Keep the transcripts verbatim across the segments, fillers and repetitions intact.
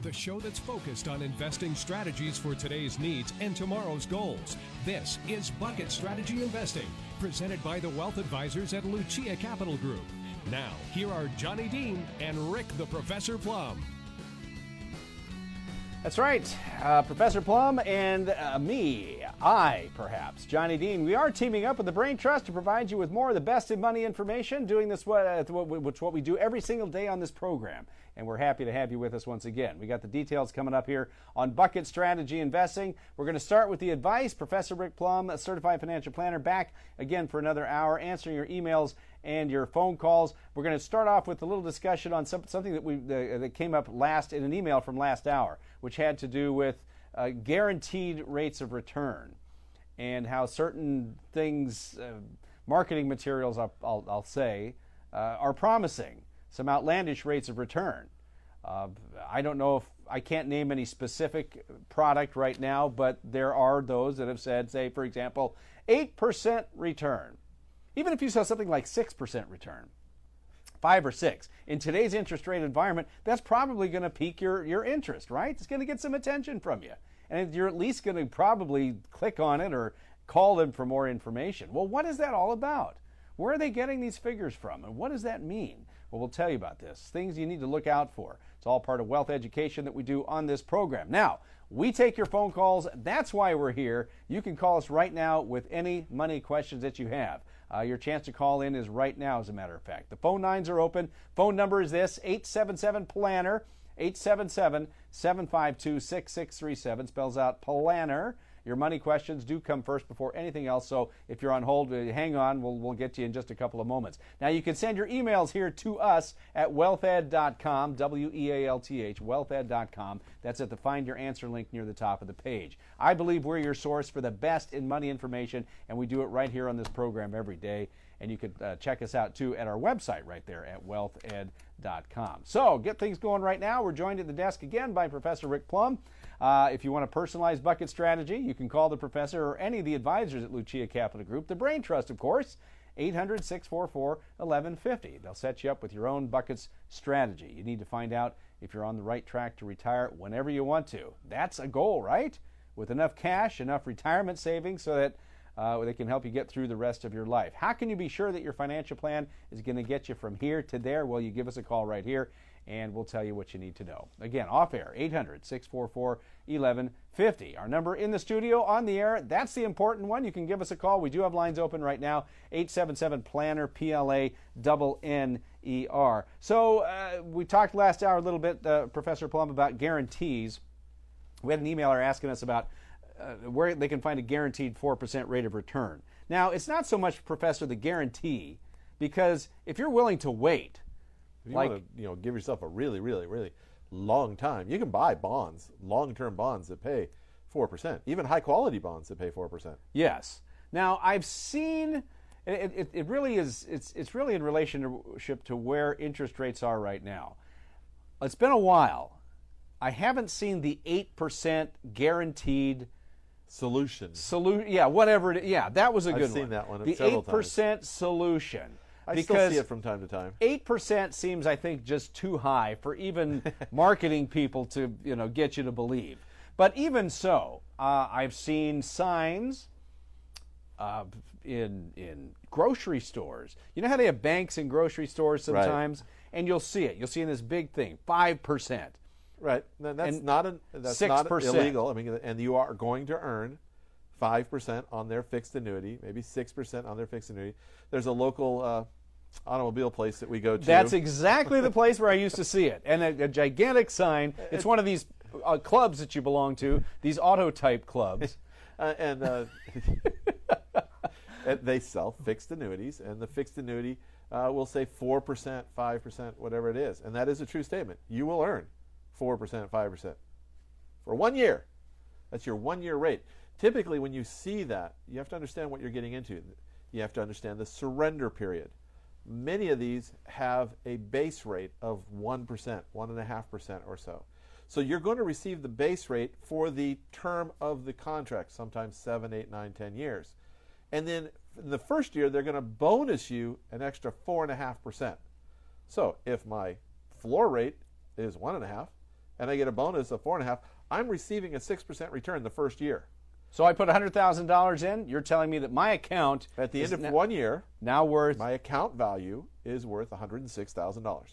the show that's focused on investing strategies for today's needs and tomorrow's goals. This is Bucket Strategy Investing, presented by the Wealth Advisors at Lucia Capital Group. Now, here are Johnny Dean and Rick the Professor Plum. That's right, uh, Professor Plum and uh, me, I perhaps, Johnny Dean. We are teaming up with the Brain Trust to provide you with more of the best in money information, doing this what, uh, which what we do every single day on this program. And we're happy to have you with us once again. We got the details coming up here on Bucket Strategy Investing. We're going to start with the advice. Professor Rick Plum, a certified financial planner, back again for another hour, answering your emails and your phone calls. We're going to start off with a little discussion on some, something that we uh, that came up last in an email from last hour, which had to do with uh, guaranteed rates of return and how certain things, uh, marketing materials, I'll, I'll, I'll say, uh, are promising some outlandish rates of return. Uh, I don't know if I can't name any specific product right now, but there are those that have said, say, for example, eight percent return. Even if you saw something like six percent return, five or six, in today's interest rate environment, that's probably going to pique your, your interest, right? It's going to get some attention from you. And you're at least going to probably click on it or call them for more information. Well, what is that all about? Where are they getting these figures from, and what does that mean? Well, we'll tell you about this. Things you need to look out for. It's all part of wealth education that we do on this program. Now, we take your phone calls. That's why we're here. You can call us right now with any money questions that you have. Uh, your chance to call in is right now, as a matter of fact. The phone lines are open. Phone number is this, eight seven seven, PLANNER, eight seven seven, seven five two, six six three seven, spells out PLANNER. Your money questions do come first before anything else, so if you're on hold, hang on. We'll, we'll get to you in just a couple of moments. Now, you can send your emails here to us at wealth ed dot com, W E A L T H, wealth ed dot com. That's at the Find Your Answer link near the top of the page. I believe we're your source for the best in money information, and we do it right here on this program every day. And you can uh, check us out, too, at our website right there at wealth ed dot com. So, get things going right now. We're joined at the desk again by Professor Rick Plum. Uh, if you want a personalized bucket strategy, you can call the professor or any of the advisors at Lucia Capital Group. The Brain Trust, of course, eight hundred, six four four, eleven fifty. They'll set you up with your own buckets strategy. You need to find out if you're on the right track to retire whenever you want to. That's a goal, right? With enough cash, enough retirement savings so that Uh, they can help you get through the rest of your life. How can you be sure that your financial plan is going to get you from here to there? Well, you give us a call right here, and we'll tell you what you need to know. Again, off air, eight hundred, six four four, eleven fifty. Our number in the studio, on the air, that's the important one. You can give us a call. We do have lines open right now, eight seven seven, PLANNER, P L A N N E R. So uh, we talked last hour a little bit, uh, Professor Plum, about guarantees. We had an emailer asking us about Uh, where they can find a guaranteed four percent rate of return. Now, it's not so much, Professor, the guarantee, because if you're willing to wait, if you like, want to, you know, give yourself a really, really, really long time, you can buy bonds, long-term bonds that pay four percent, even high-quality bonds that pay four percent. Yes. Now, I've seen, it, it, it really is, it's, it's really in relationship to where interest rates are right now. It's been a while. I haven't seen the eight percent guaranteed Solution. Solu- yeah, whatever it is. Yeah, that was a good I've seen one. that one the several eight percent times. solution. I because still see it from time to time. eight percent seems, I think, just too high for even marketing people to, you know, get you to believe. But even so, uh, I've seen signs uh, in in grocery stores. You know how they have banks in grocery stores sometimes? Right. And you'll see it. You'll see in this big thing, five percent. Right. That's and not an, that's six percent. not illegal. I mean, and you are going to earn five percent on their fixed annuity, maybe six percent on their fixed annuity. There's a local uh, automobile place that we go to. That's exactly the place where I used to see it. And a, a gigantic sign. It's one of these uh, clubs that you belong to, these auto-type clubs. uh, and, uh, and they sell fixed annuities, and the fixed annuity uh, will say four percent, five percent, whatever it is. And that is a true statement. You will earn four percent, five percent for one year. That's your one-year rate. Typically, when you see that, you have to understand what you're getting into. You have to understand the surrender period. Many of these have a base rate of one percent, one point five percent or so. So you're going to receive the base rate for the term of the contract, sometimes seven, eight, nine, ten years. And then in the first year, they're going to bonus you an extra four point five percent. So if my floor rate is one point five, and I get a bonus of four and a half, I'm receiving a six percent return the first year. So I put one hundred thousand dollars in. You're telling me that my account at the end of now, one year now worth my account value is worth one hundred six thousand dollars.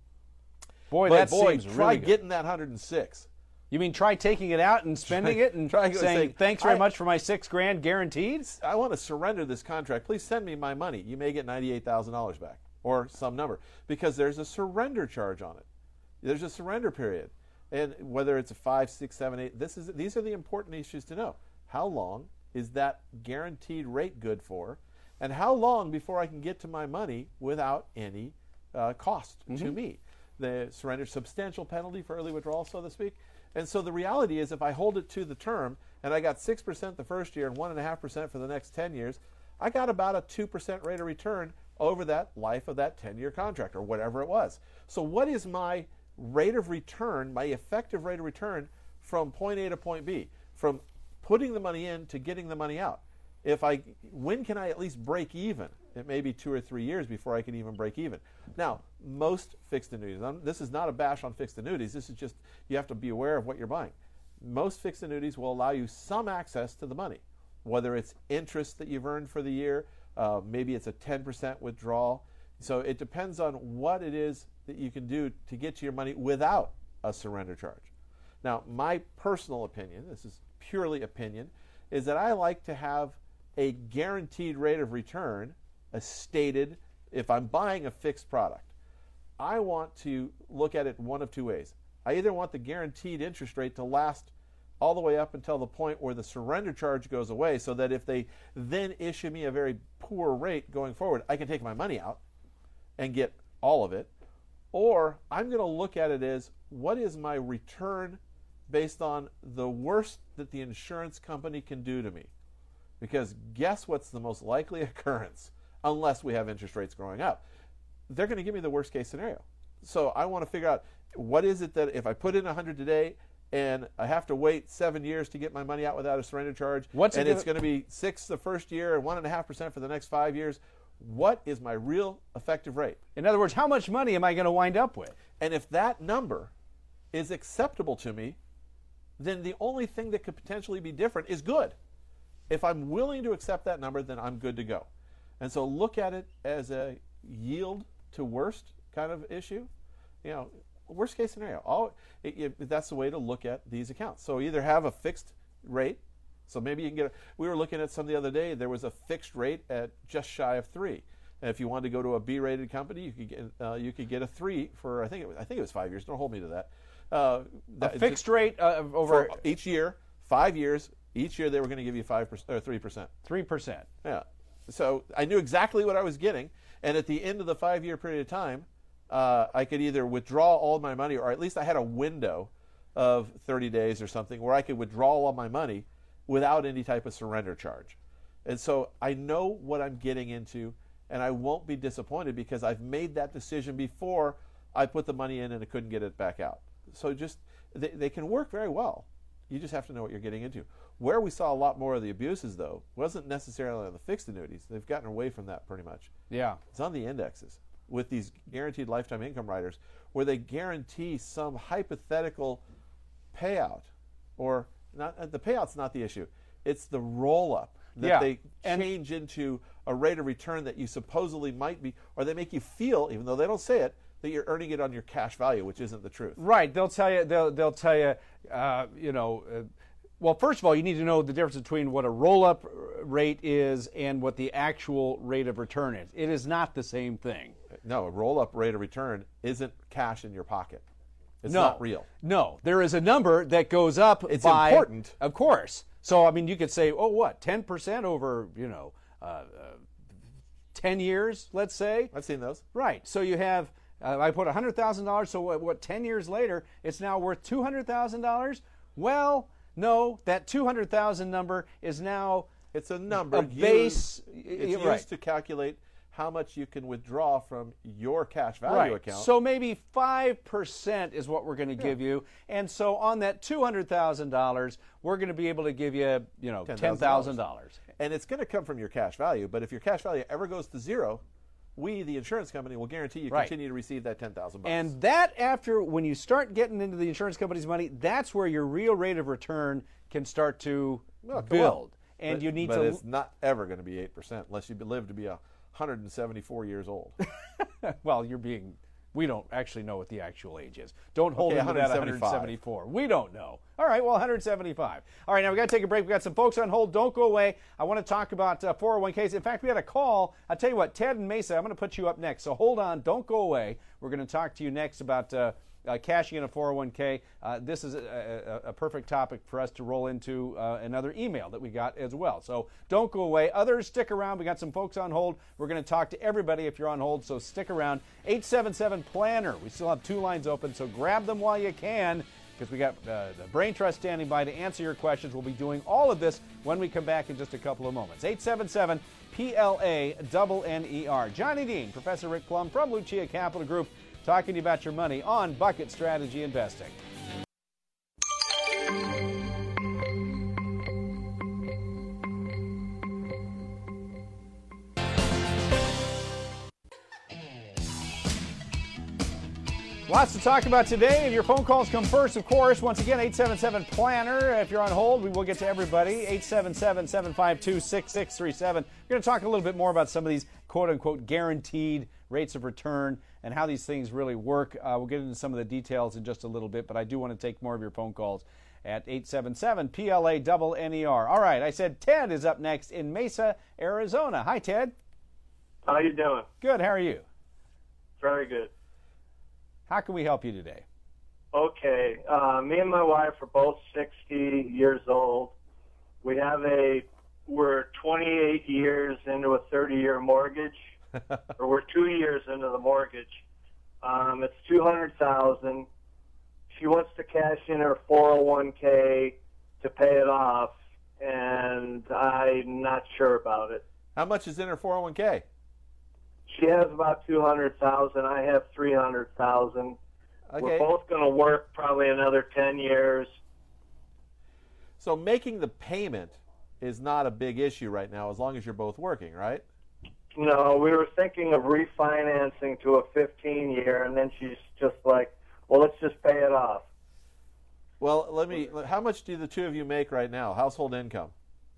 Boy, but that boy, seems try really good. getting that one hundred six. You mean try taking it out and spending try, it and try saying, saying thanks very I, much for my six grand guaranteed? I want to surrender this contract. Please send me my money. You may get ninety-eight thousand dollars back or some number because there's a surrender charge on it. There's a surrender period. And whether it's a five, six, seven, eight, this is these are the important issues to know. How long is that guaranteed rate good for? And how long before I can get to my money without any uh, cost mm-hmm. to me? The surrender substantial penalty for early withdrawal, so to speak. And so the reality is if I hold it to the term and I got six percent the first year and one point five percent for the next ten years, I got about a two percent rate of return over that life of that ten-year contract or whatever it was. So what is my rate of return, my effective rate of return from point A to point B, from putting the money in to getting the money out? If I, when can I at least break even? It may be two or three years before I can even break even. Now, most fixed annuities, I'm, this is not a bash on fixed annuities, this is just, you have to be aware of what you're buying. Most fixed annuities will allow you some access to the money, whether it's interest that you've earned for the year, uh, maybe it's a ten percent withdrawal. So it depends on what it is that you can do to get to your money without a surrender charge. Now, my personal opinion, this is purely opinion, is that I like to have a guaranteed rate of return, a stated, if I'm buying a fixed product, I want to look at it one of two ways. I either want the guaranteed interest rate to last all the way up until the point where the surrender charge goes away so that if they then issue me a very poor rate going forward, I can take my money out and get all of it. Or I'm going to look at it as what is my return based on the worst that the insurance company can do to me. Because guess what's the most likely occurrence, unless we have interest rates growing up? They're going to give me the worst case scenario. So I want to figure out what is it that if I put in one hundred today and I have to wait seven years to get my money out without a surrender charge, What's and it it's going to be six the first year and one and a half percent for the next five years, what is my real effective rate? In other words, how much money am I going to wind up with? And if that number is acceptable to me, then the only thing that could potentially be different is good. If I'm willing to accept that number, then I'm good to go. And so look at it as a yield to worst kind of issue. You know, worst case scenario. All, it, it, that's the way to look at these accounts. So either have a fixed rate. So maybe you can get a, we were looking at some the other day, there was a fixed rate at just shy of three. And if you wanted to go to a B-rated company, you could get uh, you could get a three for I think it was, I think it was five years. Don't hold me to that. Uh, that a fixed rate uh, over each year, five years. Each year they were going to give you five percent or three percent. Three percent. Yeah. So I knew exactly what I was getting, and at the end of the five-year period of time, uh, I could either withdraw all my money, or at least I had a window of thirty days or something where I could withdraw all my money without any type of surrender charge. And so I know what I'm getting into, and I won't be disappointed because I've made that decision before I put the money in and I couldn't get it back out. So just they, they can work very well. You just have to know what you're getting into. Where we saw a lot more of the abuses, though, wasn't necessarily on the fixed annuities. They've gotten away from that pretty much. Yeah. It's on the indexes with these guaranteed lifetime income riders where they guarantee some hypothetical payout. Or not, the payout's not the issue. It's the roll-up that yeah. they and change into a rate of return that you supposedly might be, or they make you feel, even though they don't say it, that you're earning it on your cash value, which isn't the truth. Right. They'll tell you, they'll, they'll tell you, uh, you know, uh, well, first of all, you need to know the difference between what a roll-up rate is and what the actual rate of return is. It is not the same thing. No, a roll-up rate of return isn't cash in your pocket. It's no, not real. No, there is a number that goes up. It's by, important. Of course. So, I mean, you could say, oh, what, ten percent over, you know, uh, uh, ten years, let's say? I've seen those. Right. So you have, uh, I put one hundred thousand dollars, so what, what, ten years later, it's now worth two hundred thousand dollars? Well, no, that two hundred thousand number is now it's a number. A base. Used, it's used right. to calculate how much you can withdraw from your cash value right. account. So maybe five percent is what we're going to yeah. give you. And so on that two hundred thousand dollars, we're going to be able to give you, you know, ten thousand dollars. And it's going to come from your cash value. But if your cash value ever goes to zero, we, the insurance company, will guarantee you Right. continue to receive that ten thousand bucks. And that after, when you start getting into the insurance company's money, that's where your real rate of return can start to Well, come build. on. And but, you need but to. it's not ever going to be eight percent unless you live to be one hundred seventy-four years old. Well, you're being. We don't actually know what the actual age is. Don't hold Okay, him to that one hundred seventy-five. one hundred seventy-four. We don't know. All right, well, one hundred seventy-five. All right, now we got to take a break. We got some folks on hold. Don't go away. I want to talk about uh, four oh one Ks. In fact, we had a call. I'll tell you what, Ted and Mesa, I'm going to put you up next. So hold on. Don't go away. We're going to talk to you next about uh, uh, cashing in a four oh one K. Uh, this is a, a, a perfect topic for us to roll into uh, another email that we got as well. So don't go away. Others, stick around. We got some folks on hold. We're going to talk to everybody if you're on hold, so stick around. eight seven seven planner. We still have two lines open, so grab them while you can, because we got uh, the Brain Trust standing by to answer your questions. We'll be doing all of this when we come back in just a couple of moments. eight seven seven P L A N N E R. Johnny Dean, Professor Rick Plum from Lucia Capital Group, talking to you about your money on Bucket Strategy Investing. Lots to talk about today, and your phone calls come first, of course. Once again, eight seven seven planner. If you're on hold, we will get to everybody. eight seven seven, seven five two, six six three seven. We're going to talk a little bit more about some of these quote-unquote guaranteed rates of return and how these things really work. Uh, we'll get into some of the details in just a little bit, but I do want to take more of your phone calls at eight seven seven P L A N N E R. All right, I said Ted is up next in Mesa, Arizona. Hi, Ted. How you doing? Good. How are you? Very good. How can we help you today? Okay, uh, me and my wife are both sixty years old. We have a, we're twenty-eight years into a thirty-year mortgage, or we're two years into the mortgage. Um, it's two hundred thousand dollars. She wants to cash in her four oh one K to pay it off, and I'm not sure about it. How much is in her four oh one K? She has about two hundred thousand dollars. I have three hundred thousand dollars. Okay. We're both going to work probably another ten years. So making the payment is not a big issue right now as long as you're both working, right? No, we were thinking of refinancing to a fifteen year, and then she's just like, well, let's just pay it off. Well, let me, how much do the two of you make right now, household income?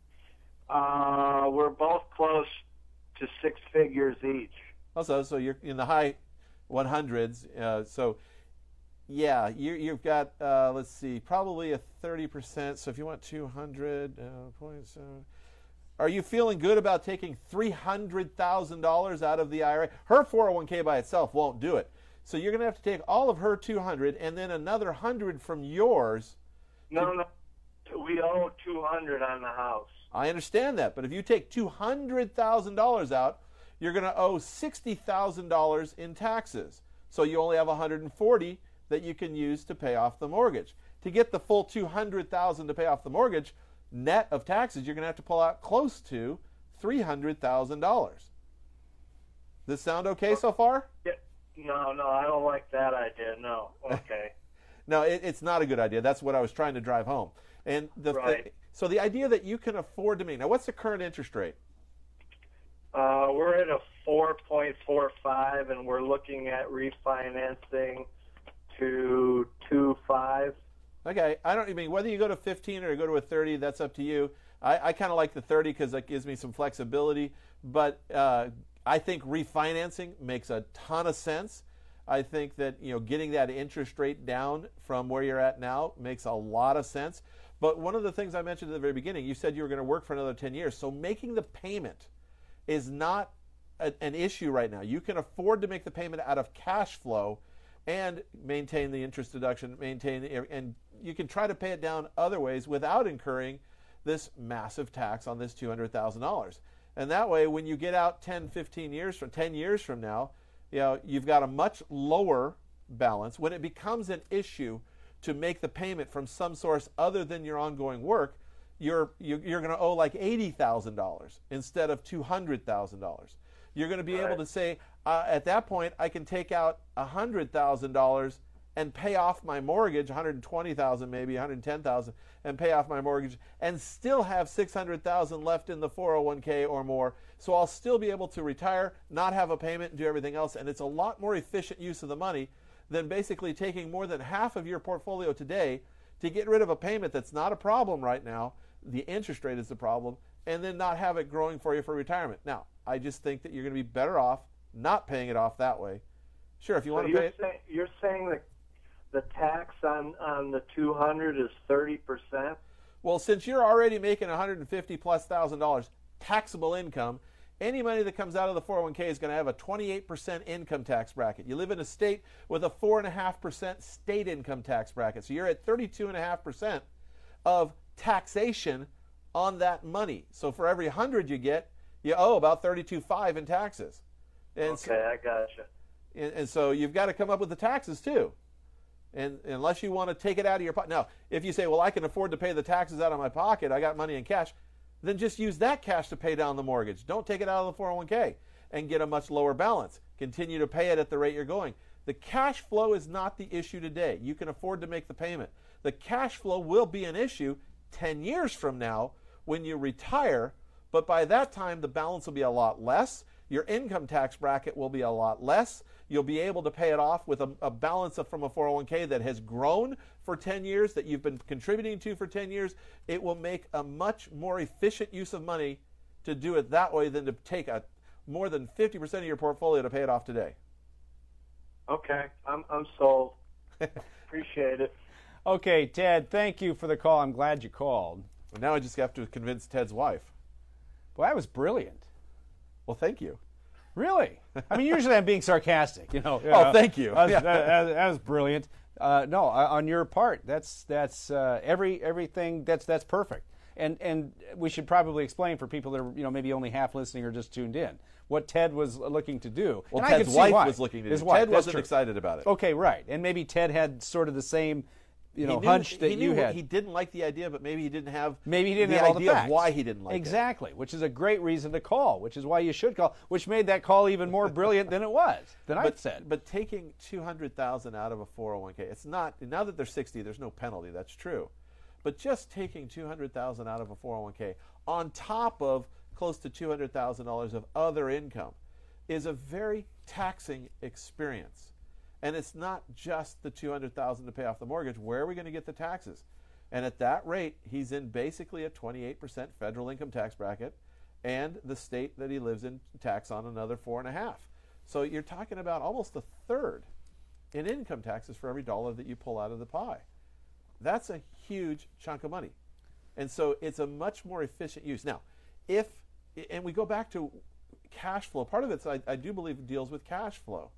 Uh, we're both close to six figures each. Also, so you're in the high one hundreds. Uh, so, yeah, you, you've got, uh, let's see, probably a thirty percent. So if you want two hundred point seven, uh, are you feeling good about taking three hundred thousand dollars out of the I R A? Her four oh one K by itself won't do it. So you're going to have to take all of her two hundred and then another one hundred from yours. No, no, we owe two hundred on the house. I understand that, but if you take two hundred thousand dollars out, you're going to owe sixty thousand dollars in taxes. So you only have one hundred forty thousand dollars that you can use to pay off the mortgage. To get the full two hundred thousand dollars to pay off the mortgage, net of taxes, you're going to have to pull out close to three hundred thousand dollars. Does this sound okay so far? Yeah. No, no, I don't like that idea. No. Okay. No, it, it's not a good idea. That's what I was trying to drive home. And the, Right. the so the idea that you can afford to make, now what's the current interest rate? Uh, we're at a four point four five, and we're looking at refinancing to two point five. Okay, I don't I mean whether you go to fifteen or go to a thirty, that's up to you. I, I kind of like the thirty because that gives me some flexibility. But uh, I think refinancing makes a ton of sense. I think that you know getting that interest rate down from where you're at now makes a lot of sense. But one of the things I mentioned at the very beginning, you said you were going to work for another ten years. So making the payment is not a, an issue right now. You can afford to make the payment out of cash flow and maintain the interest deduction, maintain and you can try to pay it down other ways without incurring this massive tax on this two hundred thousand dollars. And that way, when you get out ten, fifteen years from ten years from now, you know, you've got a much lower balance. When it becomes an issue to make the payment from some source other than your ongoing work, you're you're, you're going to owe like eighty thousand dollars instead of two hundred thousand dollars. You're going to be Right. able to say, uh, at that point, I can take out one hundred thousand dollars and pay off my mortgage, one hundred twenty thousand dollars maybe, one hundred ten thousand dollars, and pay off my mortgage, and still have six hundred thousand dollars left in the four oh one k or more. So I'll still be able to retire, not have a payment, and do everything else. And it's a lot more efficient use of the money than basically taking more than half of your portfolio today to get rid of a payment that's not a problem right now. The interest rate is the problem, and then not have it growing for you for retirement. Now, I just think that you're going to be better off not paying it off that way. Sure, if you so want to you're pay it. Say, you're saying that the tax on, on the two hundred is thirty percent? Well, since you're already making one hundred fifty plus thousand dollars taxable income, any money that comes out of the four oh one k is going to have a twenty-eight percent income tax bracket. You live in a state with a four point five percent state income tax bracket. So you're at thirty-two point five percent of taxation on that money. So for every one hundred you get, you owe about thirty-two point five in taxes. And okay, so, I gotcha. And, and so you've got to come up with the taxes too. And unless you want to take it out of your pocket. Now, if you say, well, I can afford to pay the taxes out of my pocket, I got money in cash, then just use that cash to pay down the mortgage. Don't take it out of the four oh one k and get a much lower balance. Continue to pay it at the rate you're going. The cash flow is not the issue today. You can afford to make the payment. The cash flow will be an issue ten years from now when you retire, but by that time the balance will be a lot less. Your income tax bracket will be a lot less. You'll be able to pay it off with a, a balance of, from a four oh one k that has grown for ten years, that you've been contributing to for ten years. It will make a much more efficient use of money to do it that way than to take a more than fifty percent of your portfolio to pay it off today. Okay, I'm, I'm sold. Appreciate it. Okay, Ted, thank you for the call. I'm glad you called. And now I just have to convince Ted's wife. Well, that was brilliant. Well, thank you. Really? I mean, usually I'm being sarcastic, you know. Oh, thank you. That was, Yeah. that, that, that was brilliant. Uh, no, on your part, that's that's uh, every everything. That's that's perfect. And and we should probably explain for people that are, you know, maybe only half listening or just tuned in what Ted was looking to do. Well, and I Ted's could see wife why. was looking to His do. wife, Ted that's wasn't true. excited about it. Okay, right. And maybe Ted had sort of the same, you know, he knew, hunch that he you knew had. He didn't like the idea, but maybe he didn't have Maybe he didn't the have all idea the facts. of why he didn't like exactly, which is a great reason to call, which is why you should call, which made that call even more brilliant than it was, than it. I But, said. but taking two hundred thousand dollars out of a four oh one k, it's not, now that they're sixty, there's no penalty, that's true. But just taking two hundred thousand dollars out of a four oh one k on top of close to two hundred thousand dollars of other income is a very taxing experience. And it's not just the two hundred thousand dollars to pay off the mortgage. Where are we going to get the taxes? And at that rate, he's in basically a twenty-eight percent federal income tax bracket, and the state that he lives in tax on another four and a half. So you're talking about almost a third in income taxes for every dollar that you pull out of the pie. That's a huge chunk of money. And so it's a much more efficient use. Now, if, and we go back to cash flow, part of it, I, I do believe, deals with cash flow.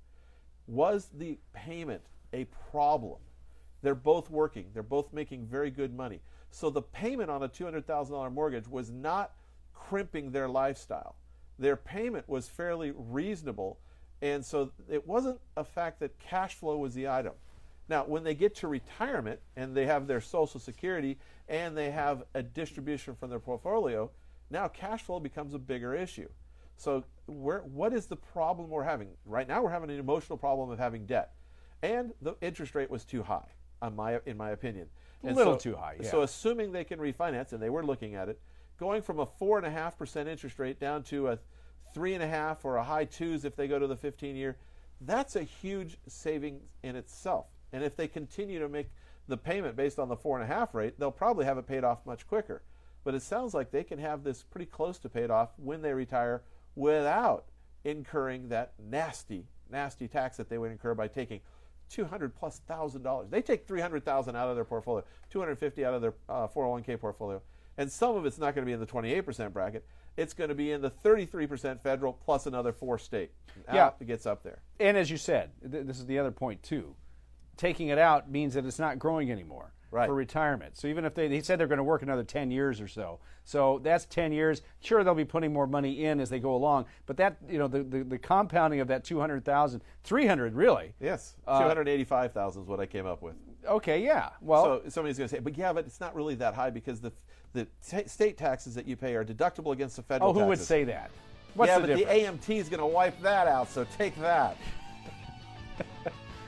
Was the payment a problem? They're both working. They're both making very good money. So the payment on a two hundred thousand dollars mortgage was not crimping their lifestyle. Their payment was fairly reasonable, and so it wasn't a fact that cash flow was the item. Now, when they get to retirement and they have their Social Security and they have a distribution from their portfolio, now cash flow becomes a bigger issue. So where, what is the problem we're having? Right now we're having an emotional problem of having debt. And the interest rate was too high, on my, in my opinion. A And little so, too high, yeah. So assuming they can refinance, and they were looking at it, going from a four point five percent interest rate down to a three point five or a high twos if they go to the fifteen-year, that's a huge savings in itself. And if they continue to make the payment based on the four point five rate, they'll probably have it paid off much quicker. But it sounds like they can have this pretty close to paid off when they retire without incurring that nasty, nasty tax that they would incur by taking two hundred plus thousand dollars. They take three hundred thousand out of their portfolio, two hundred fifty out of their uh, four oh one k portfolio, and some of it's not going to be in the twenty-eight percent bracket. It's going to be in the thirty-three percent federal plus another four state. Yeah. Out, it gets up there. And as you said, th- this is the other point too. Taking it out means that it's not growing anymore Right. for retirement. So even if they, they said they're going to work another ten years or so, so that's ten years. Sure, they'll be putting more money in as they go along, but that, you know, the, the, the compounding of that two hundred thousand, three hundred really. Yes, Uh, two hundred eighty-five thousand is what I came up with. Okay, yeah. Well, So somebody's going to say, but yeah, but it's not really that high because the the t- state taxes that you pay are deductible against the federal oh, who taxes. would say that? What's yeah, the but difference? the A M T is going to wipe that out, so take that.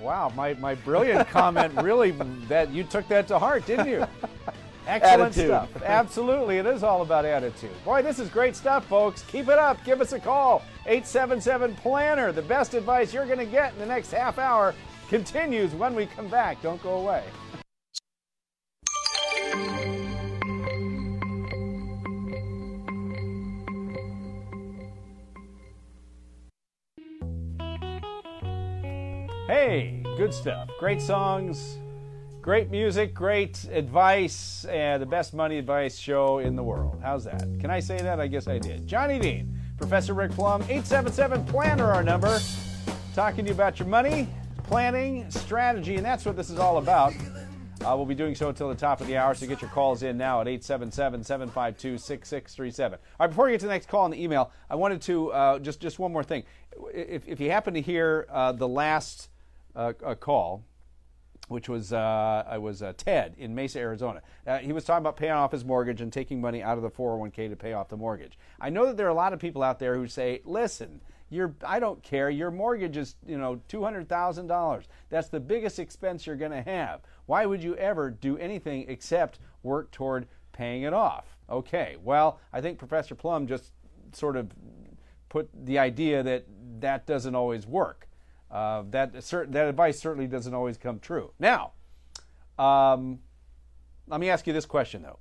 Wow, my, my brilliant comment really, that you took that to heart, didn't you? Excellent Attitude. stuff. Absolutely, it is all about attitude. Boy, this is great stuff, folks. Keep it up. Give us a call. eight seven seven planner. The best advice you're going to get in the next half hour continues when we come back. Don't go away. Hey, good stuff. Great songs. Great music, great advice, and the best money advice show in the world. How's that? Can I say that? I guess I did. Johnny Dean, Professor Rick Plum, eight seven seven planner, our number. Talking to you about your money, planning, strategy, and that's what this is all about. Uh, we'll be doing so until the top of the hour, so get your calls in now at eight seven seven, seven five two, six six three seven. All right, before we get to the next call on the email, I wanted to, uh, just, just one more thing. If, if you happen to hear uh, the last uh, uh, call, which was uh, I was uh, Ted in Mesa, Arizona. Uh, he was talking about paying off his mortgage and taking money out of the four oh one k to pay off the mortgage. I know that there are a lot of people out there who say, listen, you're, I don't care, your mortgage is, you know, two hundred thousand dollars. That's the biggest expense you're going to have. Why would you ever do anything except work toward paying it off? Okay, well, I think Professor Plum just sort of put the idea that that doesn't always work. Uh, that cert- that advice certainly doesn't always come true. Now, um, let me ask you this question though: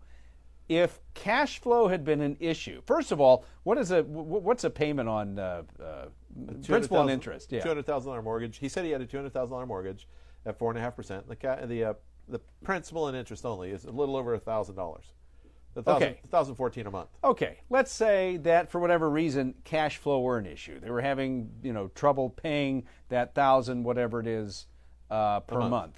if cash flow had been an issue, first of all, what is a what's a payment on uh, uh, principal and interest? Yeah, two hundred thousand dollar mortgage. He said he had a two hundred thousand dollar mortgage at four and a half percent. The ca- the uh, the principal and interest only is a little over a thousand dollars. Okay, one thousand fourteen a month. Okay, let's say that for whatever reason cash flow were an issue. They were having, you know, trouble paying that thousand, whatever it is, uh, per month. month.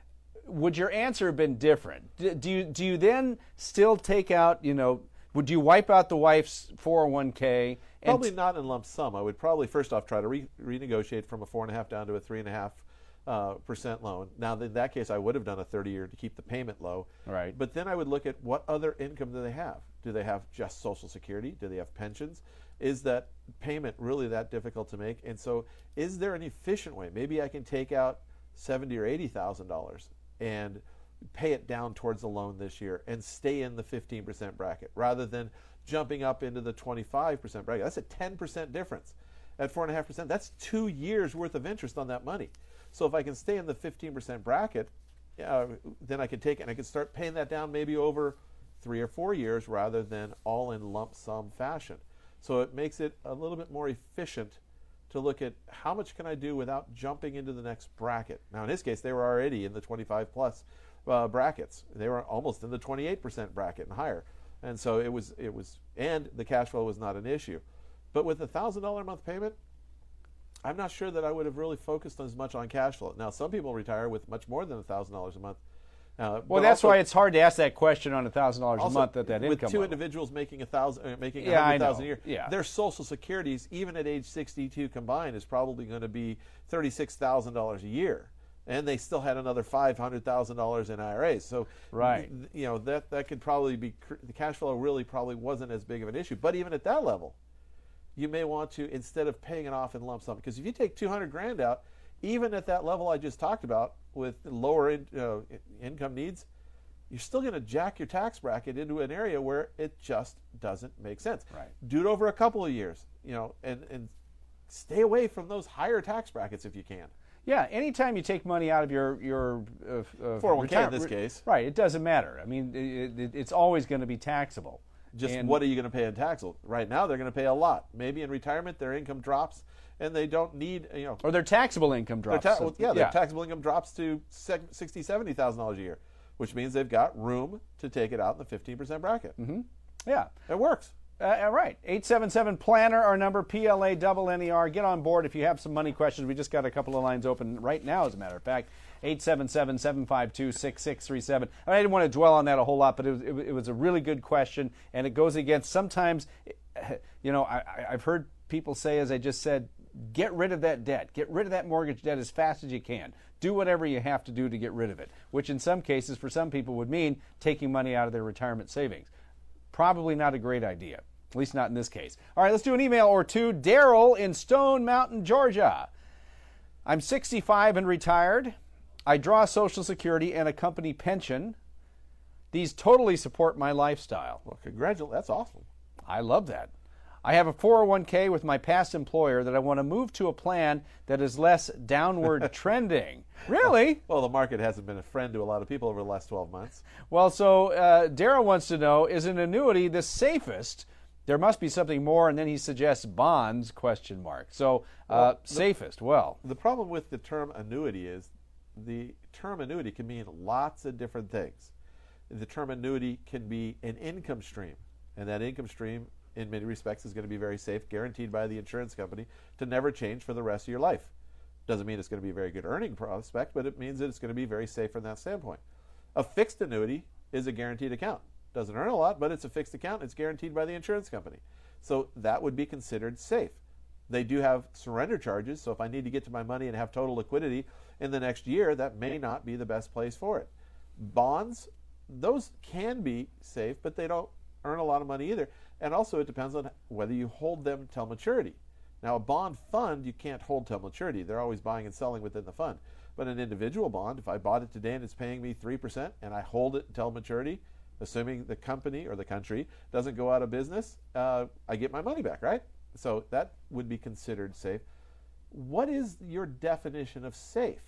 Would your answer have been different? Do you do you then still take out, you know, would you wipe out the wife's four oh one k? And probably not in lump sum. I would probably first off try to re- renegotiate from a four and a half down to a three and a half. Uh, percent loan. Now, in that case, I would have done a thirty year to keep the payment low. Right. But then I would look at what other income do they have? Do they have just Social Security? Do they have pensions? Is that payment really that difficult to make? And so, is there an efficient way? Maybe I can take out seventy or eighty thousand dollars and pay it down towards the loan this year and stay in the fifteen percent bracket rather than jumping up into the twenty-five percent bracket. That's a ten percent difference. At four and a half percent, that's two years worth of interest on that money. So if I can stay in the fifteen percent bracket, uh, then I can take it and I can start paying that down maybe over three or four years rather than all in lump sum fashion. So it makes it a little bit more efficient to look at how much can I do without jumping into the next bracket. Now in his case, they were already in the twenty-five plus uh, brackets. They were almost in the twenty-eight percent bracket and higher. And so it was, it was, and the cash flow was not an issue. But with a one thousand dollars a month payment, I'm not sure that I would have really focused as much on cash flow. Now, some people retire with much more than one thousand dollars a month. Uh, well, that's also, why it's hard to ask that question on one thousand dollars a month at that with income two level. individuals making a thousand, uh, making yeah, one hundred thousand dollars a year, yeah. their Social Securities, even at age sixty-two combined, is probably going to be thirty-six thousand dollars a year. And they still had another five hundred thousand dollars in I R As. So, right. th- you know, that, that could probably be, the cash flow really probably wasn't as big of an issue. But even at that level, you may want to, instead of paying it off in lump sum, because if you take two hundred grand out, even at that level I just talked about with lower in, uh, income needs, you're still going to jack your tax bracket into an area where it just doesn't make sense. Right. Do it over a couple of years, you know, and, and stay away from those higher tax brackets if you can. Yeah, anytime you take money out of your your uh, uh, four oh one k retire- in this case, right? It doesn't matter. I mean, it, it, it's always going to be taxable. Just and what are you going to pay in tax? Right now, they're going to pay a lot. Maybe in retirement, their income drops, and they don't need, you know, or their taxable income drops. Ta- so, well, yeah, their yeah. taxable income drops to sixty, seventy thousand dollars a year, which means they've got room to take it out in the fifteen percent bracket. Mm-hmm. Yeah, it works. Uh, all right, eight seven seven planner, our number, P L A double N E R. Get on board if you have some money questions. We just got a couple of lines open right now, as a matter of fact. eight seven seven, seven five two, six six three seven. I didn't want to dwell on that a whole lot, but it was, it, it was a really good question, and it goes against sometimes, you know, I, I've heard people say, as I just said, get rid of that debt. Get rid of that mortgage debt as fast as you can. Do whatever you have to do to get rid of it, which in some cases, for some people, would mean taking money out of their retirement savings. Probably not a great idea, at least not in this case. All right, let's do an email or two. Daryl in Stone Mountain, Georgia. I'm sixty-five and retired. I draw Social Security and a company pension. These totally support my lifestyle. Well, congratulations. That's awesome. I love that. I have a four oh one k with my past employer that I want to move to a plan that is less downward trending. Really? Well, the market hasn't been a friend to a lot of people over the last twelve months. Well, so uh, Darrell wants to know, is an annuity the safest? There must be something more, and then he suggests bonds, question mark. So, uh, Well, the- safest, well. The problem with the term annuity is the term annuity can mean lots of different things. The term annuity can be an income stream, and that income stream in many respects is going to be very safe, guaranteed by the insurance company to never change for the rest of your life. Doesn't mean it's going to be a very good earning prospect, but it means that it's going to be very safe from that standpoint. A fixed annuity is a guaranteed account. Doesn't earn a lot, but it's a fixed account. It's guaranteed by the insurance company. So that would be considered safe. They do have surrender charges, so if I need to get to my money and have total liquidity in the next year, that may not be the best place for it. Bonds, those can be safe, but they don't earn a lot of money either. And also it depends on whether you hold them till maturity. Now a bond fund you can't hold till maturity. They're always buying and selling within the fund. But an individual bond, if I bought it today and it's paying me three percent and I hold it until maturity, assuming the company or the country doesn't go out of business, uh, I get my money back, right? So that would be considered safe. What is your definition of safe?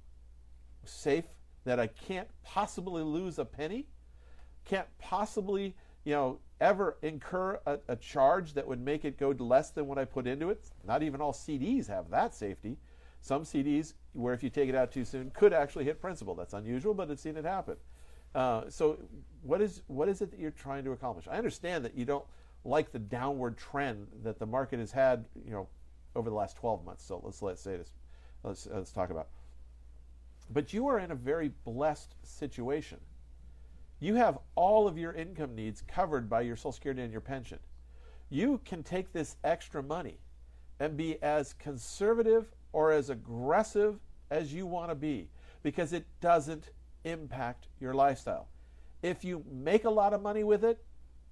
Safe that I can't possibly lose a penny? Can't possibly, you know, ever incur a, a charge that would make it go less than what I put into it? Not even all C Ds have that safety. Some C Ds, where if you take it out too soon, could actually hit principal. That's unusual, but I've seen it happen. Uh, so what is what is it that you're trying to accomplish? I understand that you don't like the downward trend that the market has had, you know, over the last twelve months. So let's let's say this. Let's let's talk about. But you are in a very blessed situation. You have all of your income needs covered by your Social Security and your pension. You can take this extra money and be as conservative or as aggressive as you want to be because it doesn't impact your lifestyle. If you make a lot of money with it,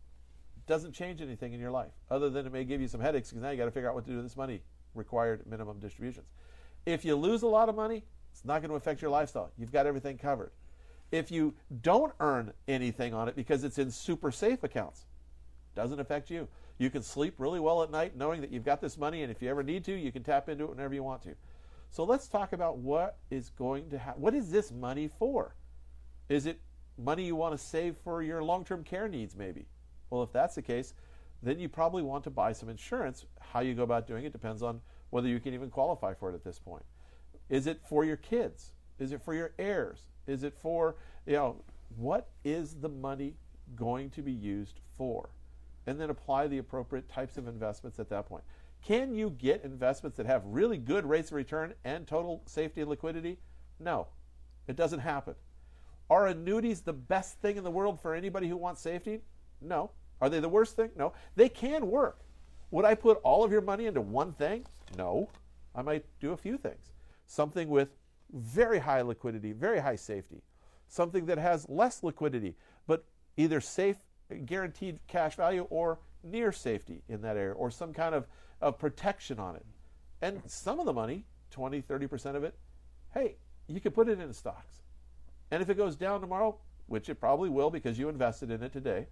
it doesn't change anything in your life other than it may give you some headaches because now you got to figure out what to do with this money, required minimum distributions. If you lose a lot of money, it's not going to affect your lifestyle. You've got everything covered. If you don't earn anything on it because it's in super safe accounts, doesn't affect you. You can sleep really well at night knowing that you've got this money, and if you ever need to, you can tap into it whenever you want to. So let's talk about what is going to happen. What is this money for? Is it money you want to save for your long-term care needs maybe? Well, if that's the case, then you probably want to buy some insurance. How you go about doing it depends on whether you can even qualify for it at this point. Is it for your kids? Is it for your heirs? Is it for, you know, what is the money going to be used for? And then apply the appropriate types of investments at that point. Can you get investments that have really good rates of return and total safety and liquidity? No, it doesn't happen. Are annuities the best thing in the world for anybody who wants safety? No. Are they the worst thing? No. They can work. Would I put all of your money into one thing? No. I might do a few things. Something with very high liquidity, very high safety. Something that has less liquidity, but either safe, guaranteed cash value or near safety in that area, or some kind of, of protection on it. And some of the money, twenty, thirty percent of it, hey, you can put it in stocks. And if it goes down tomorrow, which it probably will because you invested in it today,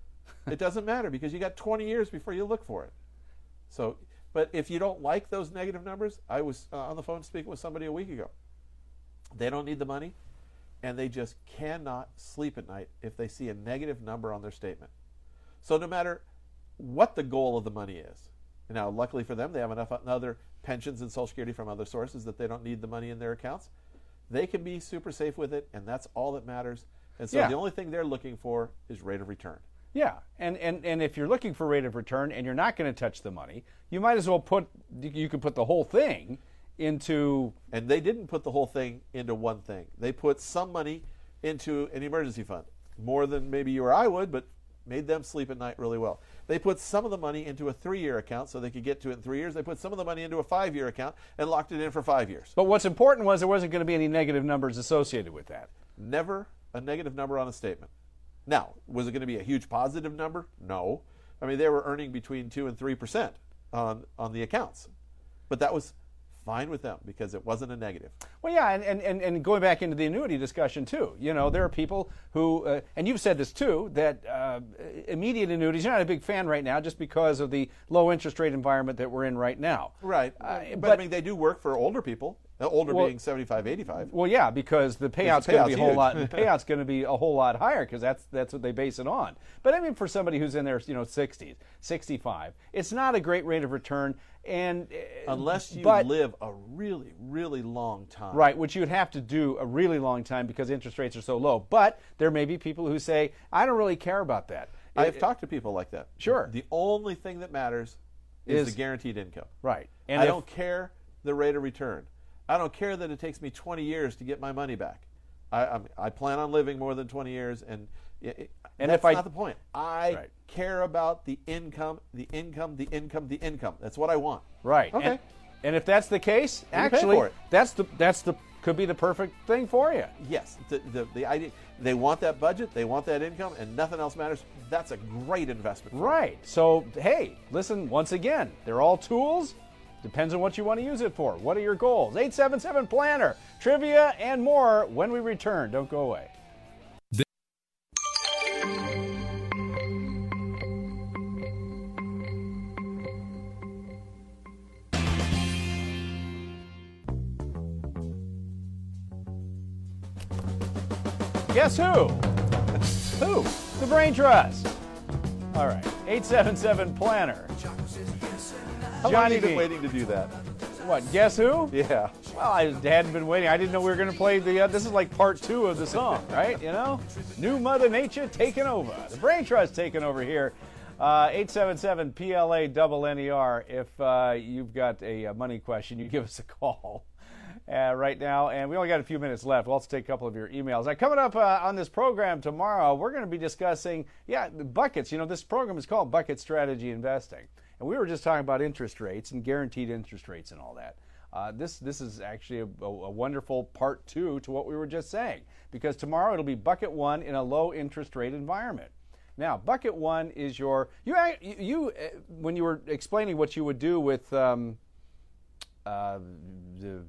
it doesn't matter because you got twenty years before you look for it. So, but if you don't like those negative numbers, I was uh, on the phone speaking with somebody a week ago. They don't need the money, and they just cannot sleep at night if they see a negative number on their statement. So no matter what the goal of the money is, now luckily for them, they have enough other pensions and Social Security from other sources that they don't need the money in their accounts. They can be super safe with it, and that's all that matters. And so Yeah. the only thing they're looking for is rate of return. Yeah, and, and, and if you're looking for rate of return and you're not going to touch the money, you might as well put, you could put the whole thing into... And they didn't put the whole thing into one thing. They put some money into an emergency fund, more than maybe you or I would, but made them sleep at night really well. They put some of the money into a three-year account so they could get to it in three years. They put some of the money into a five-year account and locked it in for five years. But what's important was there wasn't going to be any negative numbers associated with that. Never a negative number on a statement. Now, was it going to be a huge positive number? No. I mean, they were earning between two and three percent on on the accounts, but that was fine with them because it wasn't a negative. Well, yeah, and, and, and, and going back into the annuity discussion, too. You know, there are people who, uh, and you've said this, too, that uh, immediate annuities, you're not a big fan right now just because of the low interest rate environment that we're in right now. Right. Uh, but, but, I mean, they do work for older people, uh, older well, being seventy-five, eighty-five. Well, yeah, because the payout's going to be a whole huge. lot, the payout's going to be a whole lot higher because that's, that's what they base it on. But I mean, for somebody who's in their, you know, sixties, sixty-five, it's not a great rate of return. And uh, Unless you but, live a really, really long time. Right, which you'd have to do a really long time because interest rates are so low. But there may be people who say, I don't really care about that. I've It- talked to people like that. Sure. The only thing that matters is, Is- the guaranteed income. Right. And I if- don't care the rate of return. I don't care that it takes me twenty years to get my money back. I, I'm, I plan on living more than twenty years, and it, And that's if I- not the point. I Right. care about the income, the income, the income, the income. That's what I want. Right. Okay. And, and if that's the case, You pay actually, for it. that's the that's the could be the perfect thing for you. Yes, the, the the idea they want that budget, they want that income, and nothing else matters. That's a great investment. for them. Right. So, hey, listen, once again, they're all tools. Depends on what you want to use it for. What are your goals? eight seven seven Planner, trivia, and more when we return. Don't go away. Guess who? Who? The Brain Trust. All right. eight seven seven Planner. How long Johnny have you been Dean. waiting to do that? What? Guess who? Yeah. Well, I hadn't been waiting. I didn't know we were going to play the. Uh, this is like part two of the song, right? You know, New Mother Nature taking over. The Brain Trust taking over here. Uh, eight seven seven P L A N N E R. If uh, you've got a, a money question, you give us a call uh, right now. And we only got a few minutes left. We'll also take a couple of your emails. Now, coming up uh, on this program tomorrow, we're going to be discussing, yeah, the buckets. You know, this program is called Bucket Strategy Investing. And we were just talking about interest rates and guaranteed interest rates and all that. Uh, this this is actually a, a, a wonderful part two to what we were just saying, because tomorrow it'll be bucket one in a low interest rate environment. Now, bucket one is your you you, you uh, when you were explaining what you would do with um, uh, the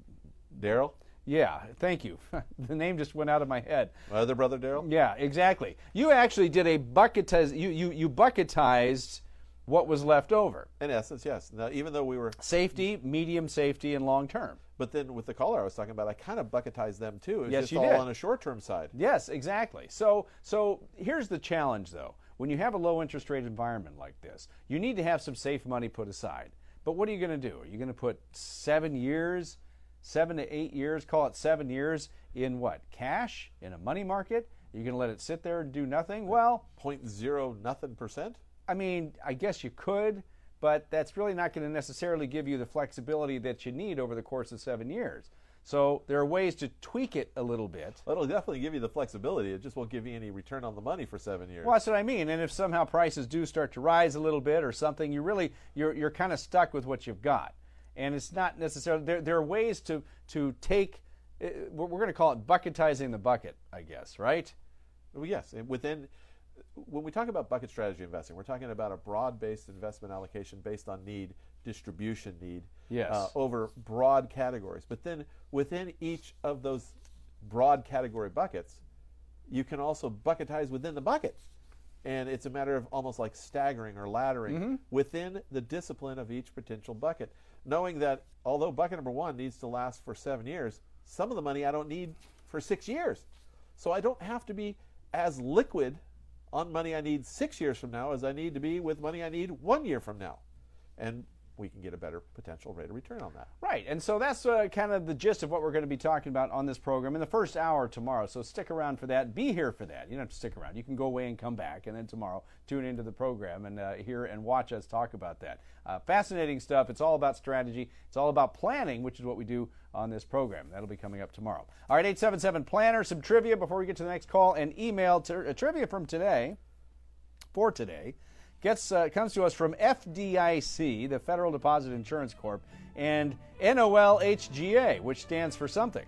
Daryl? yeah, thank you. The name just went out of my head. My other brother, Daryl? Yeah, exactly. You actually did a bucketize. You you you bucketized what was left over. In essence, yes. Now, even though we were, Safety, medium safety, and long term. but then with the caller I was talking about, I kind of bucketized them too. It was Yes, just you all did. on a short-term side. Yes, exactly. So so here's the challenge, though. When you have a low interest rate environment like this, you need to have some safe money put aside. But what are you going to do? Are you going to put seven years, seven to eight years, call it seven years, in what? Cash? In a money market? Are you going to let it sit there and do nothing? Well, Point zero nothing percent. I mean, I guess you could, but that's really not going to necessarily give you the flexibility that you need over the course of seven years. So there are ways to tweak it a little bit. Well, it'll definitely give you the flexibility. It just won't give you any return on the money for seven years. Well, that's what I mean. And if somehow prices do start to rise a little bit or something, you really you're you're kind of stuck with what you've got. And it's not necessarily there. There are ways to to take. Uh, we're we're going to call it bucketizing the bucket, I guess, right? Well, yes, and within when we talk about bucket strategy investing, we're talking about a broad-based investment allocation based on need, distribution need, Yes. uh, over broad categories. But then within each of those broad category buckets, you can also bucketize within the bucket. And it's a matter of almost like staggering or laddering Mm-hmm. within the discipline of each potential bucket, knowing that although bucket number one needs to last for seven years, some of the money I don't need for six years. So I don't have to be as liquid on money I need six years from now as I need to be with money I need one year from now. And we can get a better potential rate of return on that. Right, and so that's uh, kind of the gist of what we're going to be talking about on this program in the first hour tomorrow. So stick around for that. Be here for that. You don't have to stick around. You can go away and come back, and then tomorrow tune into the program and uh, hear and watch us talk about that. Uh, fascinating stuff. It's all about strategy. It's all about planning, which is what we do on this program. That'll be coming up tomorrow. All right, eight seven seven Planner, some trivia before we get to the next call, and email to, uh, trivia from today, for today. Gets uh, comes to us from F D I C, the Federal Deposit Insurance Corp, and N O L H G A, which stands for something.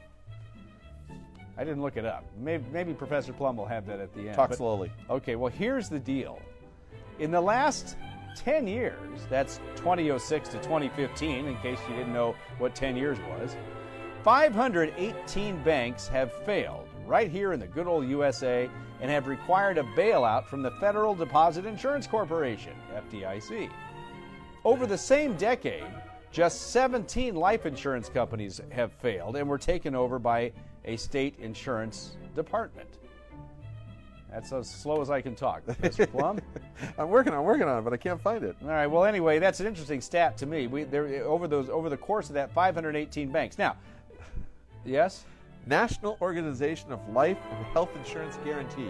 I didn't look it up. Maybe, maybe Professor Plum will have that at the end. Talk But- slowly. Okay, well, here's the deal. In the last ten years, that's twenty oh six to twenty fifteen, in case you didn't know what ten years was, five hundred eighteen banks have failed right here in the good old U S A and have required a bailout from the Federal Deposit Insurance Corporation, F D I C. Over the same decade, just seventeen life insurance companies have failed and were taken over by a state insurance department. That's as slow as I can talk, Mister Plum. I'm working on working on it, but I can't find it. All right. Well, anyway, that's an interesting stat to me. We there over those over the course of that five hundred eighteen banks. Now, yes, National Organization of Life and Health Insurance Guarantee.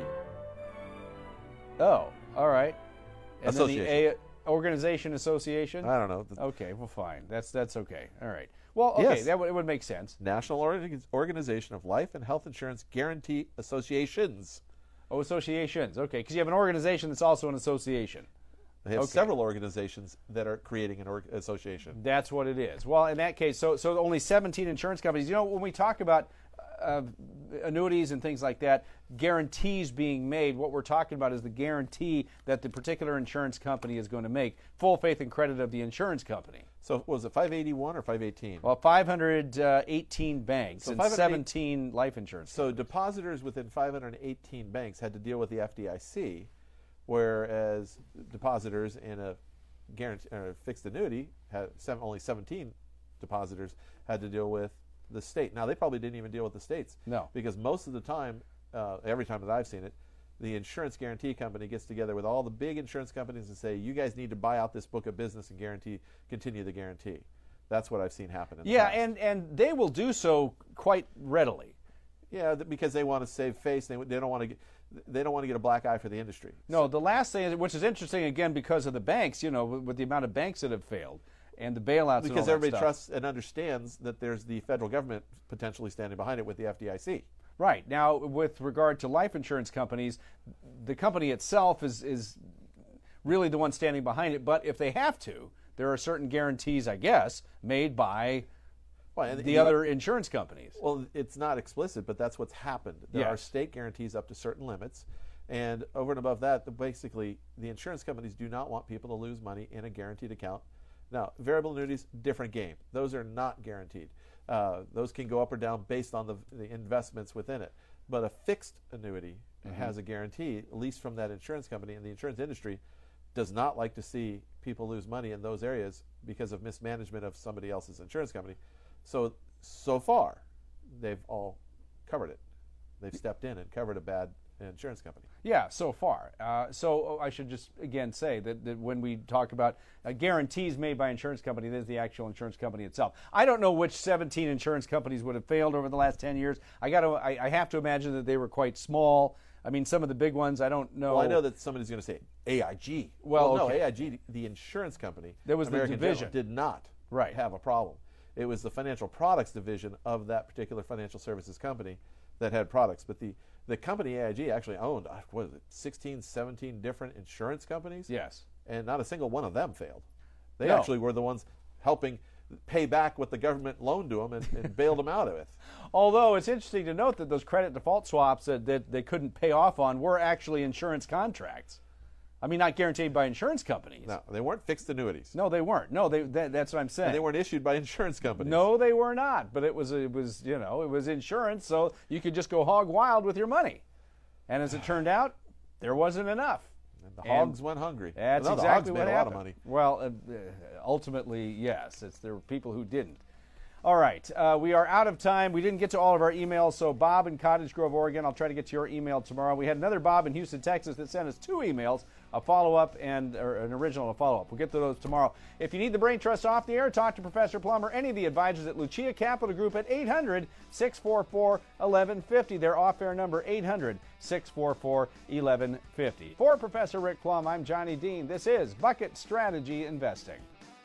Oh, all right. And Association. then the A Organization Association. I don't know. Okay. Well, fine. That's that's okay. All right. Well, okay. Yes. That would, it would make sense. National Org- Organization of Life and Health Insurance Guarantee Associations. Oh, associations. Okay, because you have an organization that's also an association. They have Okay. several organizations that are creating an org- association. That's what it is. Well, in that case, so so only seventeen insurance companies. You know, when we talk about uh, annuities and things like that, guarantees being made, what we're talking about is the guarantee that the particular insurance company is going to make. Full faith and credit of the insurance company. So was it five eighty-one or five eighteen? Well, five hundred eighteen banks So and five hundred eight seventeen life insurance. So depositors within five hundred eighteen banks had to deal with the F D I C, whereas depositors in a guarantee, uh, fixed annuity, had seven, only seventeen depositors had to deal with the state. Now, they probably didn't even deal with the states. No. Because most of the time, uh, every time that I've seen it, the insurance guarantee company gets together with all the big insurance companies and say, you guys need to buy out this book of business and guarantee, continue the guarantee. That's what I've seen happen. In the yeah, past. and, and they will do so quite readily. Yeah, th- because they want to save face. They, they don't want to get, they don't want to get a black eye for the industry. No, the last thing, which is interesting again because of the banks, you know, with, with the amount of banks that have failed and the bailouts. and all Because that everybody stuff. trusts and understands that there's the federal government potentially standing behind it with the F D I C. Right. Now, with regard to life insurance companies, the company itself is is really the one standing behind it. But if they have to, there are certain guarantees, I guess, made by Well, and the you- other insurance companies. Well, it's not explicit, but that's what's happened. There are Yes. state guarantees up to certain limits, and over and above that, the, basically, the insurance companies do not want people to lose money in a guaranteed account. Now, variable annuities, different game. Those are not guaranteed. Uh, those can go up or down based on the, the investments within it. But a fixed annuity mm-hmm. has a guarantee, at least from that insurance company, and the insurance industry does not like to see people lose money in those areas because of mismanagement of somebody else's insurance company. So, so far, they've all covered it. They've stepped in and covered a bad insurance company. Yeah, so far. Uh, so I should just again say that, that when we talk about uh, guarantees made by insurance company, there's the actual insurance company itself. I don't know which seventeen insurance companies would have failed over the last ten years. I got to. I, I have to imagine that they were quite small. I mean, some of the big ones, I don't know. Well, I know that somebody's going to say A I G. Well, well no, okay. A I G, the insurance company, There was the American division. General, did not Right. have a problem. It was the financial products division of that particular financial services company that had products. But the, the company A I G actually owned, uh, what is it, sixteen, seventeen different insurance companies? Yes. And not a single one of them failed. They No. actually were the ones helping pay back what the government loaned to them and, and bailed them out of it. Although it's interesting to note that those credit default swaps that, that they couldn't pay off on were actually insurance contracts. I mean, not guaranteed by insurance companies. No, they weren't fixed annuities. No, they weren't. No, they. That, that's what I'm saying. And they weren't issued by insurance companies. No, they were not. But it was, it was, you know, it was insurance, so you could just go hog wild with your money. And as it turned out, there wasn't enough. And the And hogs went hungry. That's no, exactly the what hogs made happened. a lot of money. Well, uh, uh, ultimately, yes. It's there were people who didn't. All right, uh, we are out of time. We didn't get to all of our emails, so Bob in Cottage Grove, Oregon, I'll try to get to your email tomorrow. We had another Bob in Houston, Texas that sent us two emails, a follow-up and or an original and a follow-up. We'll get to those tomorrow. If you need the Brain Trust off the air, talk to Professor Plum or any of the advisors at Lucia Capital Group at eight hundred, six four four, one one five zero. Their off-air number, eight hundred, six four four, one one five zero. For Professor Rick Plum, I'm Johnny Dean. This is Bucket Strategy Investing.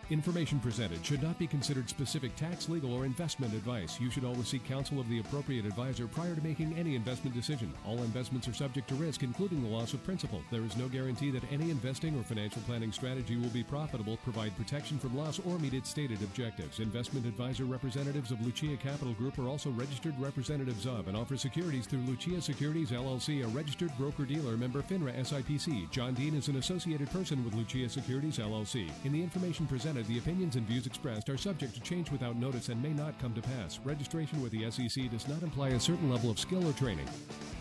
Information presented should not be considered specific tax, legal, or investment advice. You should always seek counsel of the appropriate advisor prior to making any investment decision. All investments are subject to risk, including the loss of principal. There is no guarantee that any investing or financial planning strategy will be profitable, provide protection from loss, or meet its stated objectives. Investment advisor representatives of Lucia Capital Group are also registered representatives of and offer securities through Lucia Securities, L L C, a registered broker-dealer, member FINRA S I P C. John Dean is an associated person with Lucia Securities, L L C. In the information presented, the opinions and views expressed are subject to change without notice and may not come to pass. Registration with the S E C does not imply a certain level of skill or training.